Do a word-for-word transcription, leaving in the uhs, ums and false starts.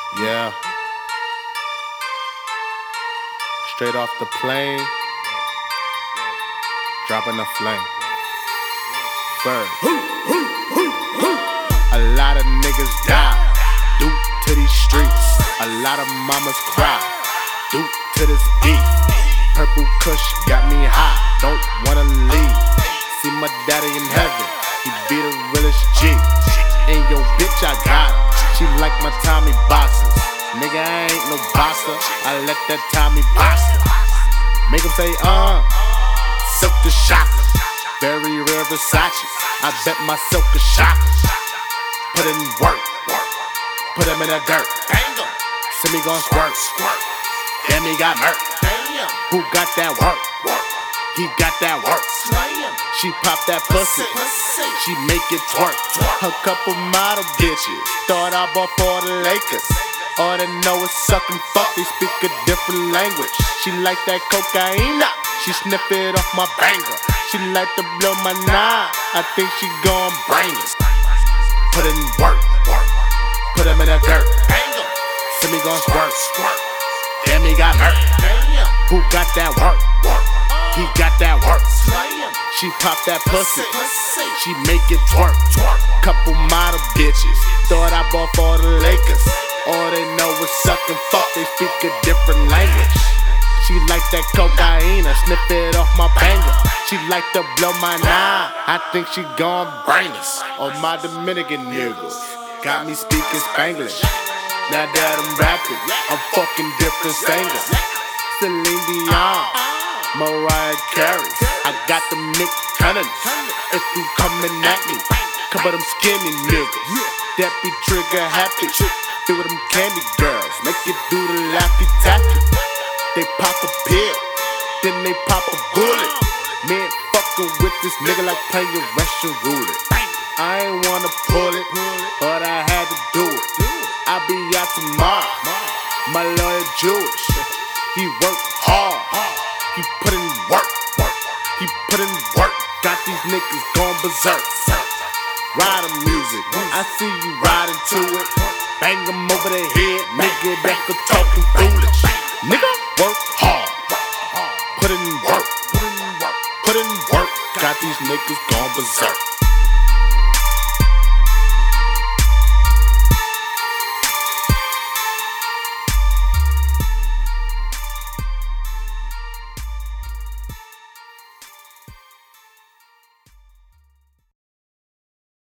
Yeah. Straight off the plane, dropping the flame. First. A lot of niggas die due to these streets. A lot of mamas cry due to this beat. Purple Kush got me high, don't wanna leave. See my daddy in heaven, he be the realest G. And yo bitch I got her, she like my Tommy boxers. Nigga I ain't no boxer, I let that Tommy box her. Make him say uh, silk the shocker. Very rare Versace, I bet my silk is shocker. Put in work, put him in the dirt. See me gon' squirt, damn he got murk. Who got that work? He got that work. She pop that pussy, she make it twerk. A couple model bitches thought I bought for the Lakers. All they know is suck and fuck, they speak a different language. She like that cocaine, she sniff it off my banger. She like to blow my nine, I think she gon' bring it. Put in work, put him in the dirt. See me gon' squirt, damn he got hurt. Who got that work? He got that work. She pop that pussy, she make it twerk. Couple model bitches thought I bought for the Lakers. All they know is suck and fuck, they speak a different language. She like that cocaine, I sniff it off my banger. She like to blow my nine, I think she gon' bring us. On my Dominican niggas, got me speaking Spanglish. Now that I'm rapping, I'm fucking different singers. Celine Dion, Mariah Carey, I got them Nick Cannons. If you coming at me, couple them skinny niggas that be trigger happy. Feel with them candy girls, make it do the laffy taffy. They pop a pill, then they pop a bullet. Man, fucking with this nigga like playing Russian roulette. I ain't wanna pull it, but I had to do it. I'll be out tomorrow, my lawyer Jewish. He work hard, he put in work, he put in work. Got these niggas going berserk. Riding music, I see you riding to it. Bang them over the head, nigga that for talking foolish. Nigga, work hard, put in work, put in work. Got these niggas going berserk.